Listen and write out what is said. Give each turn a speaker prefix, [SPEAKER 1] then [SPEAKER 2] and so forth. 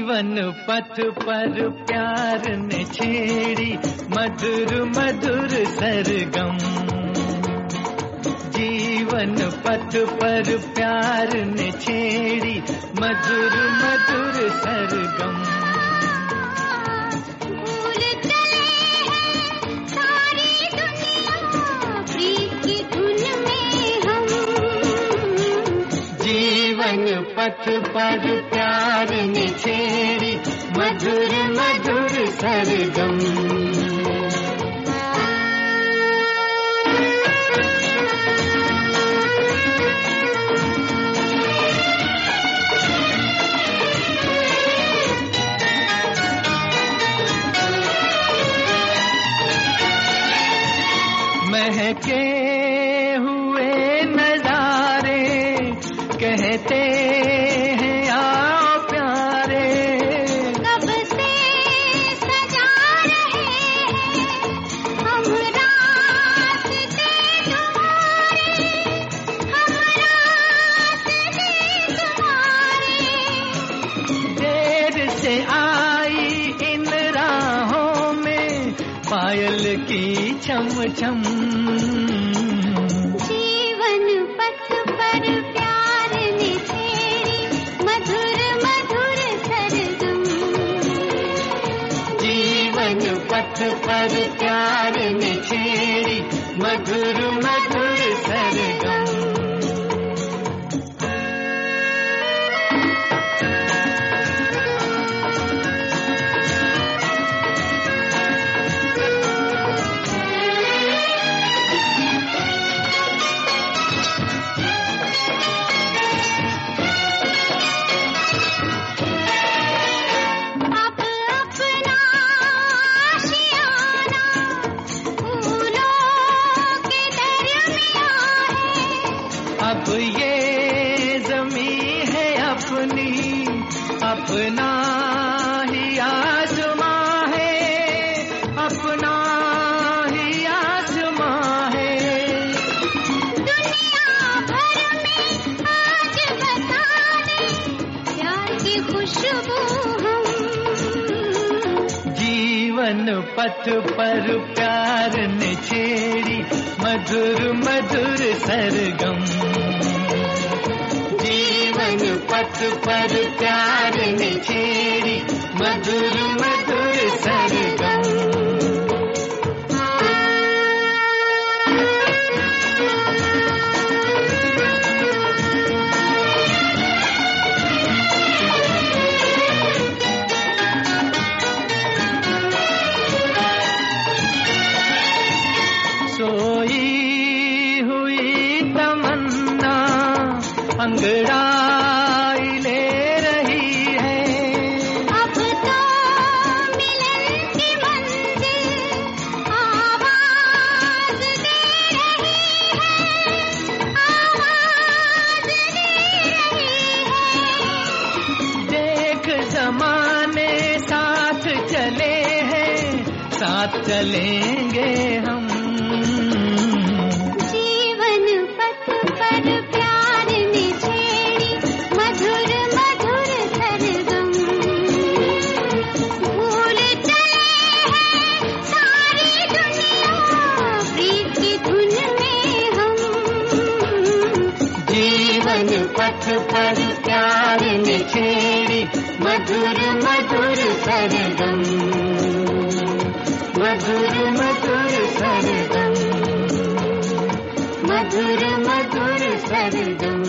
[SPEAKER 1] जीवन पथ पर प्यार ने छेड़ी मधुर मधुर सरगम। जीवन पथ पर प्यार ने छेड़ी मधुर मधुर सरगम।
[SPEAKER 2] भूल चले हैं सारी दुनिया प्रीत की धुन में हम।
[SPEAKER 1] जीवन पथ पर प्यार ने छेड़ी मधुर मधुर सरगम। महके हुए नजारे कहते हैं आओ प्यारे।
[SPEAKER 2] कब से सजा रहे हैं हम रास्ते तुम्हारे, हम रास्ते तुम्हारे।
[SPEAKER 1] देर से आई इन राहों में पायल की छम छम।
[SPEAKER 2] जीवन पथ पर प्यार ने छेड़ी मधुर मधुर सरगम।
[SPEAKER 1] जीवन पथ पर प्यार ने छेड़ी मधुर मधुर सरगम। अब ये ज़मीं है अपनी, अपना ही आसमां है, अपना ही आसमां है।
[SPEAKER 2] दुनिया भर में आज बता दे प्यार की खुशबू हम।
[SPEAKER 1] जीवन पथ पर प्यार ने छेड़ी मधुर मधुर सरगम। जीवन पथ पर प्यार ने छेड़ी मधुर मधुर सरगम। सोई हुई तमन्ना अंगड़ाई ले रही है।
[SPEAKER 2] अब तो मिलन की मंजिल आवाज दे रही है, आवाज दे रही है।
[SPEAKER 1] देख ज़माने साथ चले हैं, साथ चलेंगे हम।
[SPEAKER 2] जीवन पथ पर प्यार ने छेड़ी मधुर मधुर सरगम। भूल चले हैं सारी दुनिया प्रीत की धुन में हम।
[SPEAKER 1] जीवन पथ पर प्यार ने छेड़ी मधुर मधुर सरगम। मधुर मधुर सरगम। मधुर मधुर सरगम।